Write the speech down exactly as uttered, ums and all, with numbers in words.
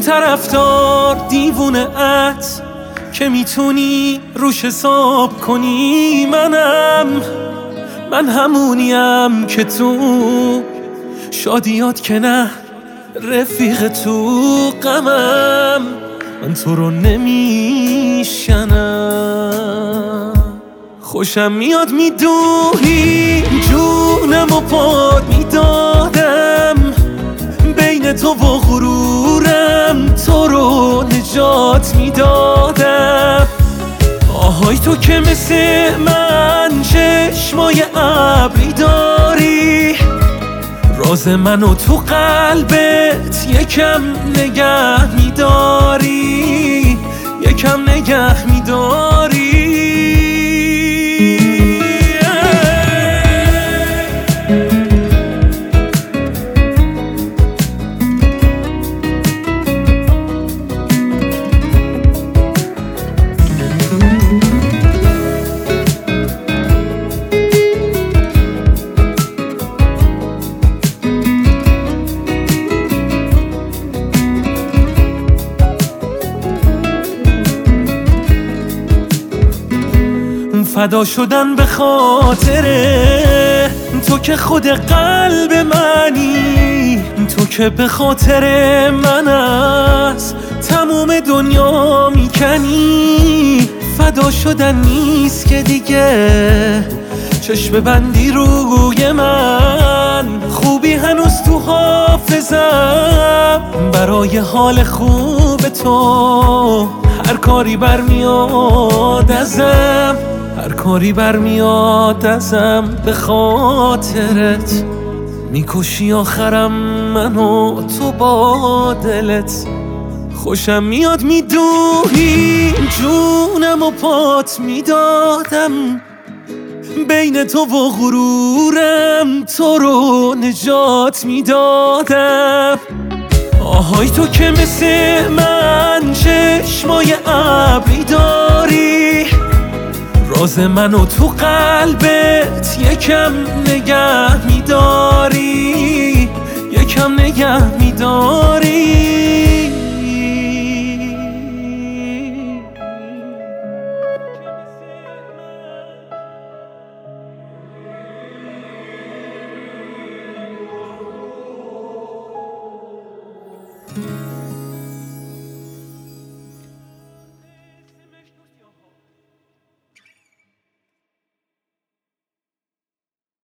طرفدار دیوونه ات که میتونی روش حساب کنی. منم من همونیم که تو شادیات که نه رفیق تو غمم. من تو رو نمیشنم. خوشم میاد میدوی جونم و پاد میدادم بین تو و غرورم، تو رو نجات میدادم. آهای تو که مثل من چشمای ابری داری، راز منو تو قلبت یکم نگه میداری، یکم نگه میداری. فدا شدن به خاطره تو که خود قلب منی، تو که به خاطر من از تموم دنیا میکنی. فدا شدن نیست که دیگه چشم بندی روی من، خوبی هنوز تو حافظم برای حال خوب تو. هر کاری برمیاد ازم، هر کاری برمیاد ازم به خاطرت. میکشی آخرم منو تو با دلت. خوشم میاد میدوی جونم و پات میدادم بین تو و غرورم، تو رو نجات میدادم. آهای تو که مثل من چشمای ابری داری، راز منو تو قلبت یکم نگه میداری، یکم نگه میداری.